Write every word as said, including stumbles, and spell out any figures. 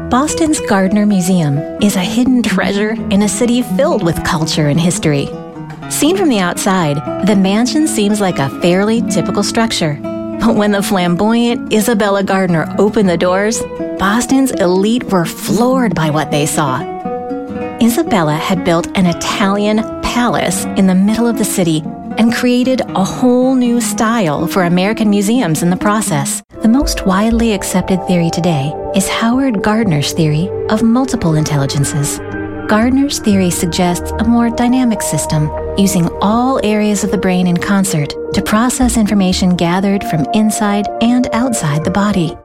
Boston's Gardner Museum is a hidden treasure in a city filled with culture and history. Seen from the outside, the mansion seems like a fairly typical structure. But when the flamboyant Isabella Gardner opened the doors, Boston's elite were floored by what they saw. Isabella had built an Italian palace in the middle of the city and created a whole new style for American museums in the process. The most widely accepted theory today is Howard Gardner's theory of multiple intelligences. Gardner's theory suggests a more dynamic system using all areas of the brain in concert to process information gathered from inside and outside the body.